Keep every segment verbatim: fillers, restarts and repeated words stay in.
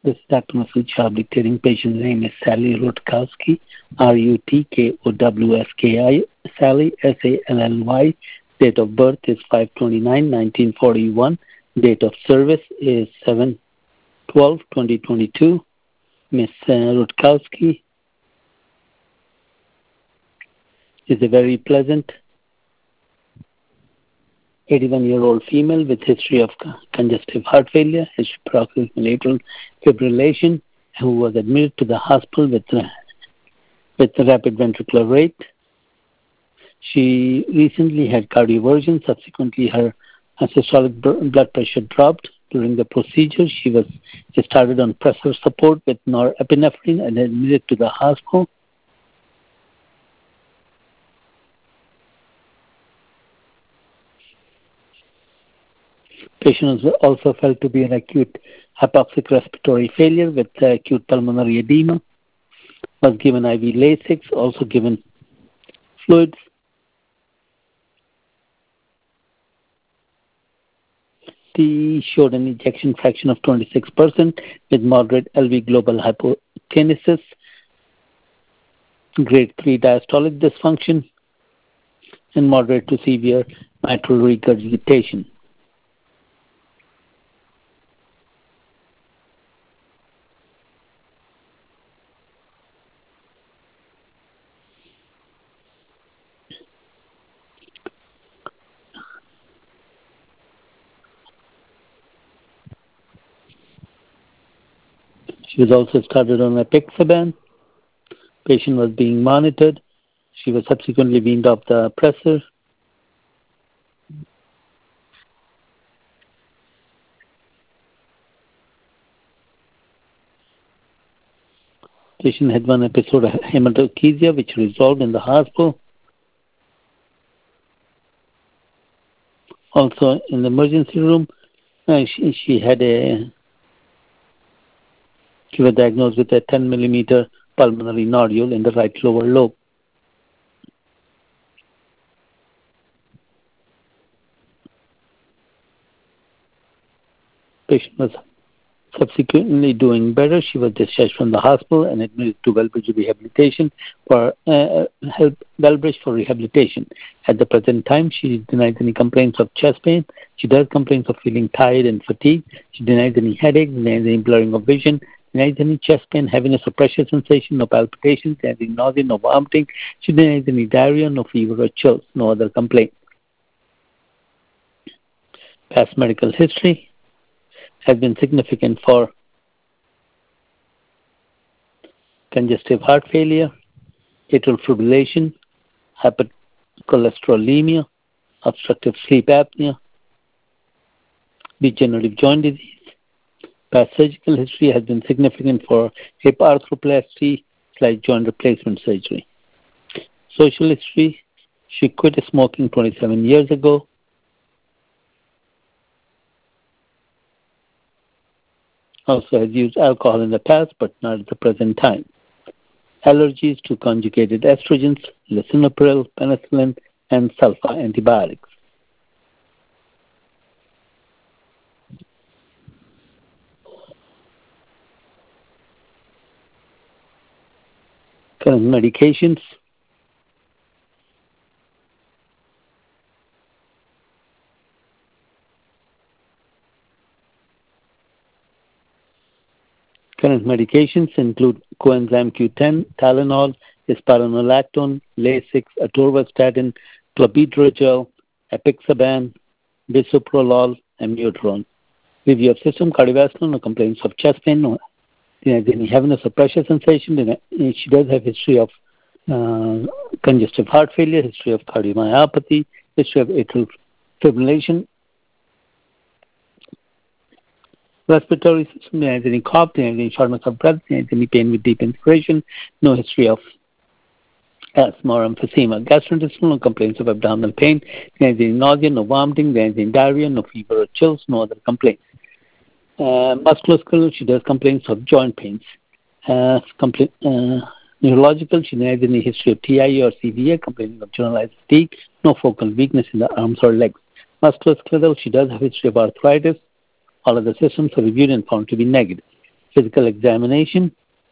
This is Doctor Masood Shah dictating. Patient's name is Sally Rutkowski, R U T K O W S K I, Sally, S A L L Y. Date of birth is five twenty-nine nineteen forty-one. Date of service is seven twelve twenty twenty-two. Miss uh, Rutkowski is a very pleasant eighty-one-year-old female with history of congestive heart failure, history of paroxysmal atrial fibrillation, who was admitted to the hospital with, uh, with rapid ventricular rate. She recently had cardioversion. Subsequently, her systolic blood pressure dropped. During the procedure, she was she started on pressor support with norepinephrine and admitted to the hospital. Patient was also felt to be an acute hypoxic respiratory failure with uh, acute pulmonary edema. Was given I V Lasix, also given fluids. He showed an ejection fraction of twenty-six percent with moderate L V global hypokinesis, grade three diastolic dysfunction, and moderate to severe mitral regurgitation. She was also started on apixaban. Patient was being monitored. She was subsequently weaned off the pressor. Patient had one episode of hematochezia, which resolved in the hospital. Also in the emergency room, uh, she, she had a She was diagnosed with a ten millimeter pulmonary nodule in the right lower lobe. Patient was subsequently doing better. She was discharged from the hospital and admitted to Wellbridge rehabilitation for uh, help Wellbridge for rehabilitation. At the present time, she denies any complaints of chest pain. She does complaints of feeling tired and fatigued. She denies any headache, denies any blurring of vision, denies any chest pain, heaviness or pressure sensation, no palpitations, any nausea, no vomiting. She denies any diarrhea, no fever or chills, no other complaint. Past medical history has been significant for congestive heart failure, atrial fibrillation, hypercholesterolemia, obstructive sleep apnea, degenerative joint disease. Past surgical history has been significant for hip arthroplasty slash joint replacement surgery. Social history, she quit smoking twenty-seven years ago. Also has used alcohol in the past, but not at the present time. Allergies to conjugated estrogens, lisinopril, penicillin, and sulfa antibiotics. Current medications. Current medications include coenzyme Q ten, Tylenol, spironolactone, Lasix, atorvastatin, clopidogrel, apixaban, bisoprolol, and Mutron. Review of system, cardiovascular, no complaints of chest pain, no any heaviness or pressure sensation. She does have history of uh, congestive heart failure, history of cardiomyopathy, history of atrial fibrillation. Respiratory system, there is any cough, there is any shortness of breath, there is any pain with deep inspiration, no history of asthma or emphysema. Gastrointestinal, no complaints of abdominal pain, there is any nausea, no vomiting, there is any diarrhea, no fever or chills, no other complaints. Uh, musculoskeletal, she does complaints of joint pains. Uh, compl- uh, neurological, she has any history of T I A or C V A, complaining of generalized fatigue, no focal weakness in the arms or legs. Musculoskeletal, she does have history of arthritis. All of the systems are reviewed and found to be negative. Physical examination.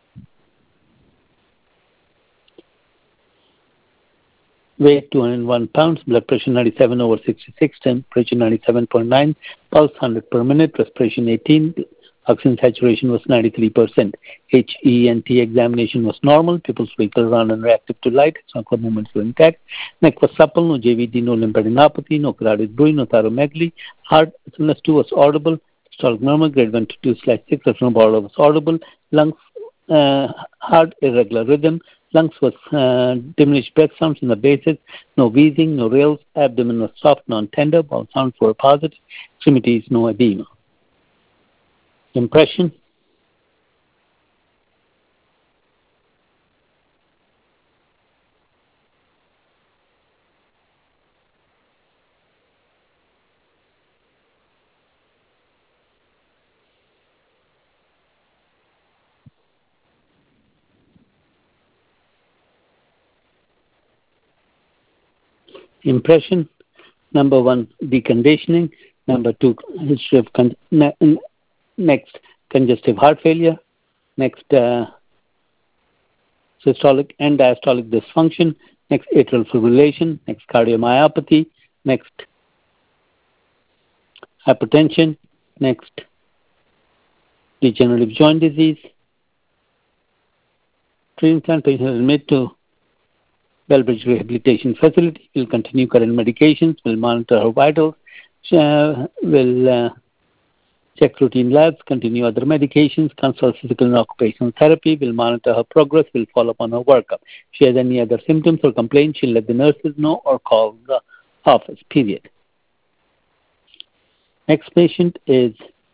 Weight two hundred one pounds, blood pressure ninety-seven over sixty-six, temperature ninety-seven point nine, pulse one hundred per minute, respiration eighteen, oxygen saturation was ninety-three percent. H E N T examination was normal, pupils vehicle round and reactive to light, ocular movements were intact, neck was supple, no J V D, no lymphadenopathy, no carotid bruit, no thyromegaly, heart S M S two was audible, systolic murmur grade one to two slash six, retinal was audible, lungs, uh, heart irregular rhythm, lungs was uh, diminished breath sounds in the bases, no wheezing, no rales, abdomen was soft, non-tender, bowel sounds were positive, extremities no edema. Impression. Impression. Number one, deconditioning. Number two, history of con- ne- next, congestive heart failure. Next, uh, systolic and diastolic dysfunction. Next, atrial fibrillation. Next, cardiomyopathy. Next, hypertension. Next, degenerative joint disease. Treatment patient admitted to Bellbridge Rehabilitation Facility. Will continue current medications. Will monitor her vitals. Uh, will uh, check routine labs. Continue other medications. Consult physical and occupational therapy. Will monitor her progress. Will follow up on her workup. If she has any other symptoms or complaints, she'll let the nurses know or call the office. Period. Next patient is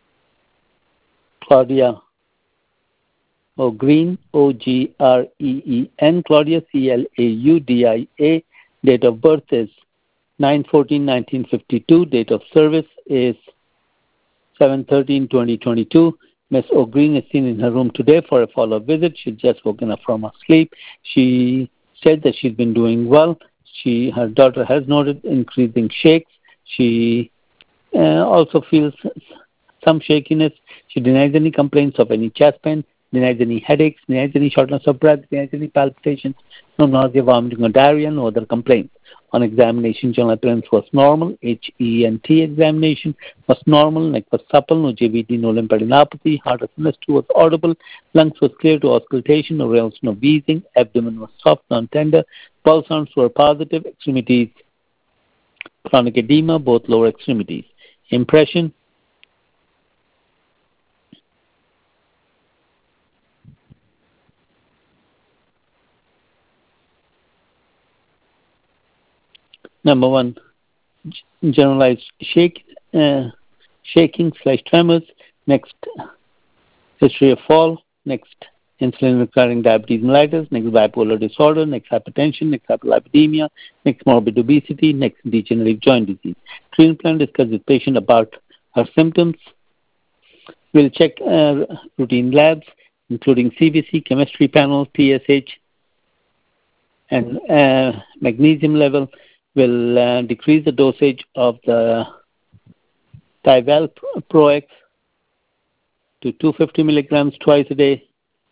Claudia O'Green, O G R E E N, Claudia, C L A U D I A. Date of birth is nine fourteen nineteen fifty-two. Date of service is seven thirteen twenty twenty-two. Miss O'Green is seen in her room today for a follow-up visit. She's just woken up from her sleep. She said that she's been doing well. She, her daughter has noted increasing shakes. She uh, also feels some shakiness. She denies any complaints of any chest pain, denies any headaches, denies any shortness of breath, denies any palpitations, no nausea, vomiting, or diarrhea, no other complaints. On examination, general appearance was normal. H E N T examination was normal. Neck was supple, no J V D, no lymphadenopathy. Heart S M S two was audible. Lungs was clear to auscultation, no rales, no wheezing. Abdomen was soft, non-tender. Pulse sounds were positive. Extremities, chronic edema, both lower extremities. Impression. Number one, generalized shake, uh, shaking slash tremors. Next, history of fall. Next, insulin requiring diabetes mellitus. Next, bipolar disorder. Next, hypertension. Next, hyperlipidemia. Next, morbid obesity. Next, degenerative joint disease. Treatment plan discuss with patient about her symptoms. We'll check uh, routine labs, including C B C, chemistry panel, T S H, and uh, magnesium level. Will uh, decrease the dosage of the Tyval Pro-X to two hundred fifty milligrams twice a day.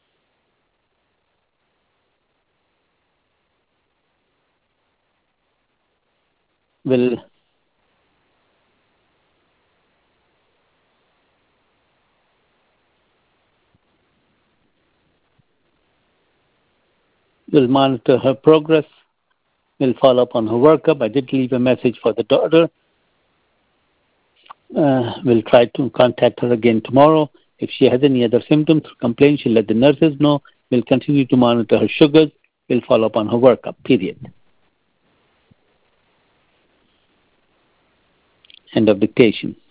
Will will monitor her progress. Will follow up on her workup. I did leave a message for the daughter. Uh, we'll try to contact her again tomorrow. If she has any other symptoms or complaints, she'll let the nurses know. We'll continue to monitor her sugars. We'll follow up on her workup, period. End of dictation.